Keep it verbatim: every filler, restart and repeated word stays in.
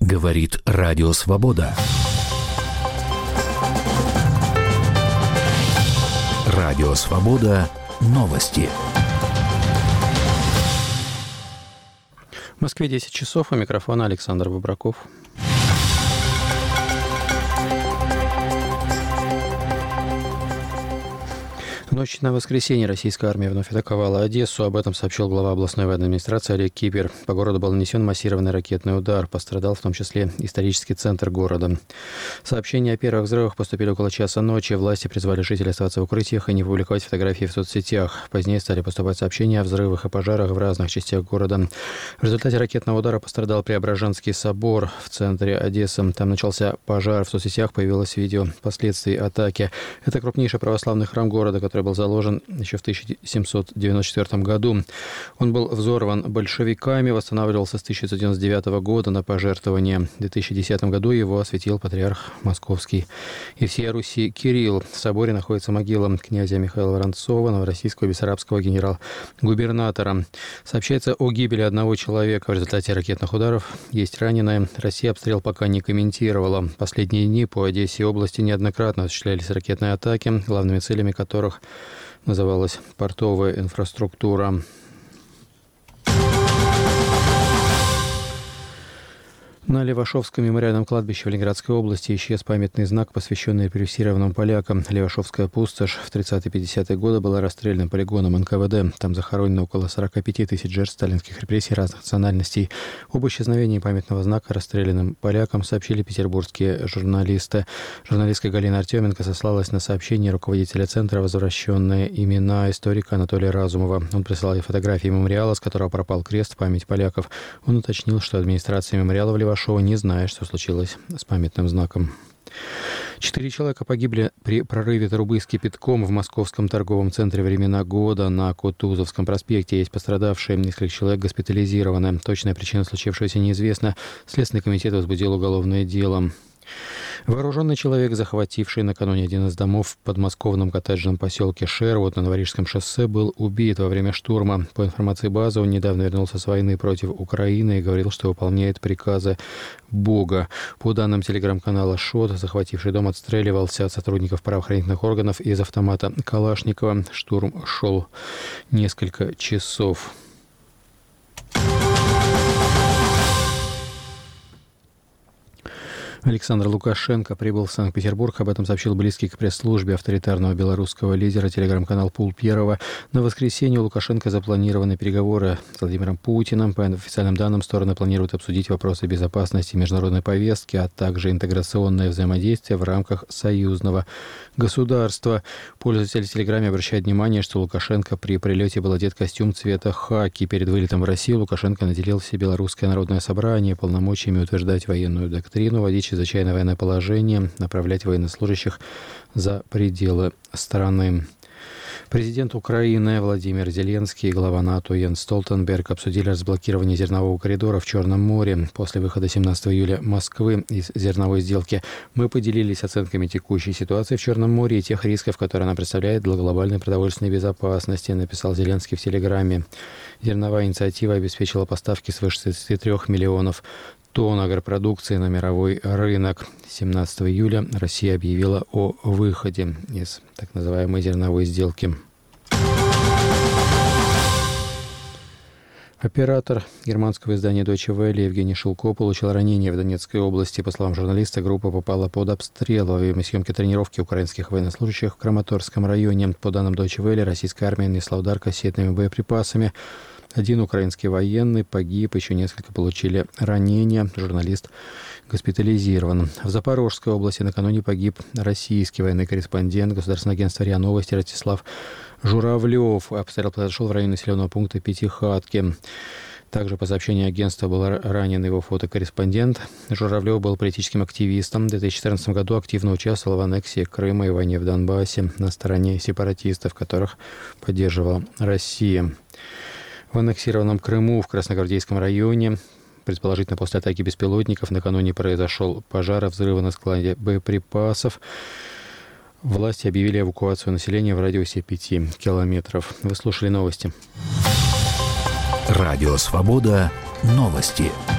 Говорит Радио Свобода. Радио Свобода. Новости. В Москве десять часов, у микрофона Александр Бобраков. В ночь на воскресенье российская армия вновь атаковала Одессу. Об этом сообщил глава областной военной администрации Олег Кипер. По городу был нанесен массированный ракетный удар. Пострадал в том числе исторический центр города. Сообщения о первых взрывах поступили около часа ночи. Власти призвали жителей оставаться в укрытиях и не публиковать фотографии в соцсетях. Позднее стали поступать сообщения о взрывах и пожарах в разных частях города. В результате ракетного удара пострадал Преображенский собор в центре Одессы. Там начался пожар. В соцсетях появилось видео последствий атаки. Это крупнейший православный храм города, который был заложен еще в тысяча семьсот девяносто четвёртом году. Он был взорван большевиками, восстанавливался с тысяча девятьсот девяносто девятого года на пожертвование. В две тысячи десятом году его осветил патриарх Московский и всей Руси Кирилл. В соборе находится могила князя Михаила Воронцова, новороссийского бессарабского генерал-губернатора. Сообщается о гибели одного человека в результате ракетных ударов. Есть раненые. Россия обстрел пока не комментировала. Последние дни по Одессе и области неоднократно осуществлялись ракетные атаки, главными целями которых называлась портовая инфраструктура. На Левашовском мемориальном кладбище в Ленинградской области исчез памятный знак, посвященный репрессированным полякам. Левашовская пустошь в тридцатые-пятидесятые годы была расстрелянным полигоном эн ка вэ дэ. Там захоронено около сорок пять тысяч жертв сталинских репрессий разных национальностей. Об исчезновении памятного знака расстрелянным полякам сообщили петербургские журналисты. Журналистка Галина Артеменко сослалась на сообщение руководителя центра «Возвращенные имена» историка Анатолия Разумова. Он прислал ей фотографии мемориала, с которого пропал крест в память поляков. Он уточнил, что администрация мемориала в Левашове не знает, что случилось с памятным знаком. Четыре человека погибли при прорыве трубы с кипятком в московском торговом центре «Времена года» на Кутузовском проспекте. Есть пострадавшие, несколько человек госпитализированы. Точная причина случившегося неизвестна. Следственный комитет возбудил уголовное дело. Вооруженный человек, захвативший накануне один из домов в подмосковном коттеджном поселке Шервуд на Новорижском шоссе, был убит во время штурма. По информации базы, он недавно вернулся с войны против Украины и говорил, что выполняет приказы Бога. По данным телеграм-канала «Шот», захвативший дом отстреливался от сотрудников правоохранительных органов из автомата Калашникова. Штурм шел несколько часов. Александр Лукашенко прибыл в Санкт-Петербург. Об этом сообщил близкий к пресс-службе авторитарного белорусского лидера телеграм-канал «Пул Первого». На воскресенье у Лукашенко запланированы переговоры с Владимиром Путиным. По официальным данным, стороны планируют обсудить вопросы безопасности международной повестки, а также интеграционное взаимодействие в рамках союзного государства. Пользователи в Телеграме обращают внимание, что Лукашенко при прилете был одет в костюм цвета хаки. Перед вылетом в Россию Лукашенко наделил все Белорусское народное собрание полномочиями утверждать военную доктрину, вводить чрезвычайное военное положение, направлять военнослужащих за пределы страны. Президент Украины Владимир Зеленский и глава НАТО Йенс Столтенберг обсудили разблокирование зернового коридора в Черном море. После выхода семнадцатого июля Москвы из зерновой сделки мы поделились оценками текущей ситуации в Черном море и тех рисков, которые она представляет для глобальной продовольственной безопасности, написал Зеленский в Телеграме. Зерновая инициатива обеспечила поставки свыше тридцати трёх миллионов тонн агропродукции на мировой рынок. семнадцатого июля Россия объявила о выходе из так называемой зерновой сделки. Оператор германского издания Deutsche Welle Евгений Шилко получил ранение в Донецкой области. По словам журналиста, группа попала под обстрел во время съемки тренировки украинских военнослужащих в Краматорском районе. По данным Deutsche Welle, российская армия нанесла удар кассетными боеприпасами. Один украинский военный погиб, еще несколько получили ранения. Журналист госпитализирован. В Запорожской области накануне погиб российский военный корреспондент государственного агентства РИА Новости Ростислав Журавлев. Обстрел произошел в районе населенного пункта Пятихатки. Также, по сообщению агентства, был ранен его фотокорреспондент. Журавлев был политическим активистом. В две тысячи четырнадцатом году активно участвовал в аннексии Крыма и войне в Донбассе на стороне сепаратистов, которых поддерживала Россия. В аннексированном Крыму в Красногвардейском районе, предположительно после атаки беспилотников, накануне произошел пожар и взрывы на складе боеприпасов. Власти объявили эвакуацию населения в радиусе пяти километров. Вы слушали новости. Радио «Свобода». Новости.